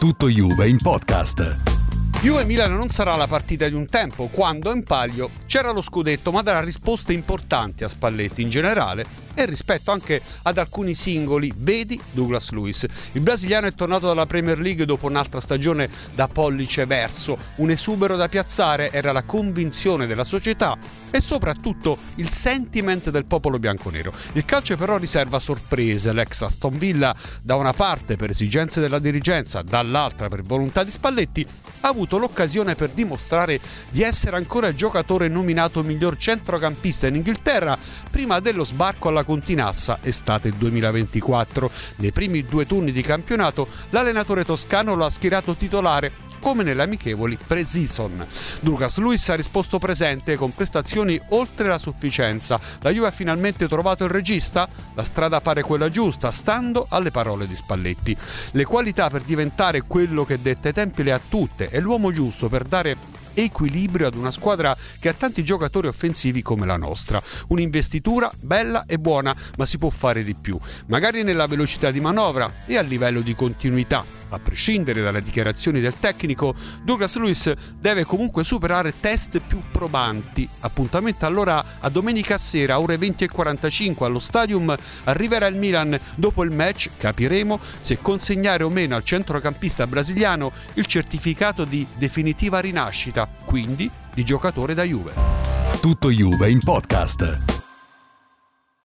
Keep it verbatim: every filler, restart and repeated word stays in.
Tutto Juve in podcast. Juve-Milan non sarà la partita di un tempo, quando in palio c'era lo scudetto, ma darà risposte importanti a Spalletti in generale e rispetto anche ad alcuni singoli, vedi Douglas Luiz. Il brasiliano è tornato dalla Premier League dopo un'altra stagione da pollice verso, un esubero da piazzare era la convinzione della società e soprattutto il sentiment del popolo bianconero. Il calcio però riserva sorprese, l'ex Aston Villa da una parte per esigenze della dirigenza, dall'altra per volontà di Spalletti, ha avuto l'occasione per dimostrare di essere ancora il giocatore nominato miglior centrocampista in Inghilterra prima dello sbarco alla Continassa estate duemilaventiquattro. Nei primi due turni di campionato l'allenatore toscano lo ha schierato titolare come nelle amichevoli pre-season. Douglas Luiz ha risposto presente con prestazioni oltre la sufficienza. La Juve ha finalmente trovato il regista? La strada pare quella giusta, stando alle parole di Spalletti. Le qualità per diventare quello che detta ai tempi le ha tutte, è l'uomo giusto per dare equilibrio ad una squadra che ha tanti giocatori offensivi come la nostra. Un'investitura bella e buona, ma si può fare di più, magari nella velocità di manovra e a livello di continuità. A prescindere dalle dichiarazioni del tecnico, Douglas Luiz deve comunque superare test più probanti. Appuntamento allora a domenica sera, ore venti e quarantacinque allo Stadium. Arriverà il Milan. Dopo il match capiremo se consegnare o meno al centrocampista brasiliano il certificato di definitiva rinascita, quindi di giocatore da Juve. Tutto Juve in podcast.